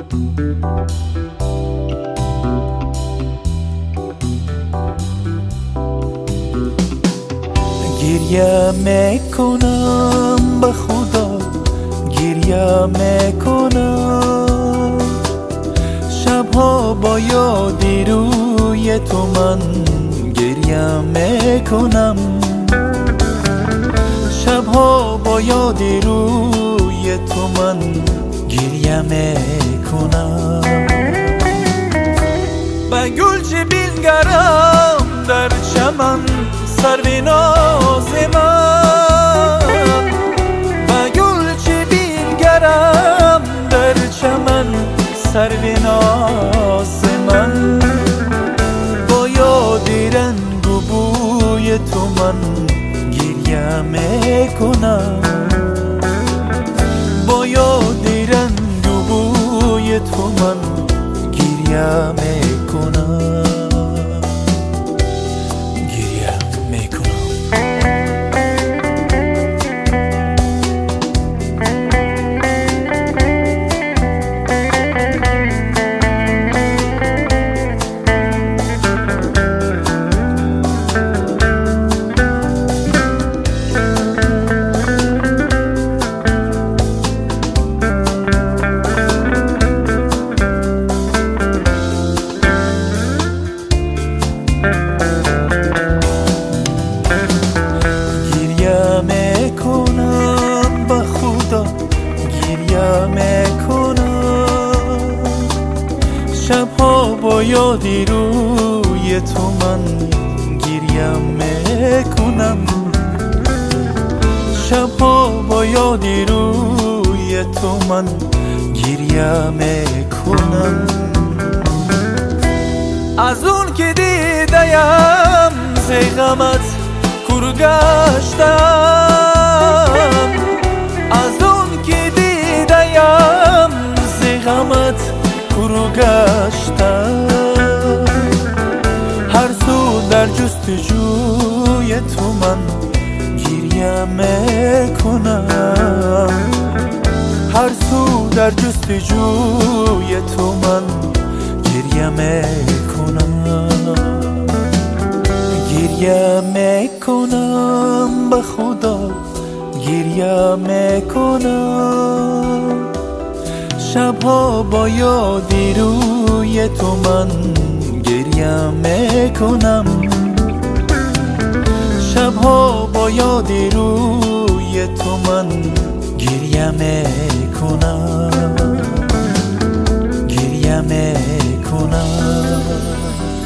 گریه میکنم به خدا، گریه میکنم شبها با یادی روی تو من گریه میکنم، شبها با یادی روی تو من گریه میکنم. به گلچه بینگرم در چمن سرو ناز من، به گلچه بینگرم در چمن سرو ناز من، با یاد رنگ و بوی تو من گریه میکنم، با یاد رنگ و بوی تو من گریه میکنم. میکنم به خدا، گریه میکنم شبها با یادی روی تو من گریه میکنم، شبها با یادی روی تو من گریه میکنم. از اون که دیدم زیغمت کور گشتم، از اون که دیدم زیغمت کور گشتم، هر سو در جستجوی تو من گریه میکنم، هر سو در جستجوی تو من گریه میکنم. گریه میکنم به خدا، گریه میکنم شبها با یادی روی تو من گریه میکنم، شبها با یادی روی تو من گریه میکنم، گریه میکنم.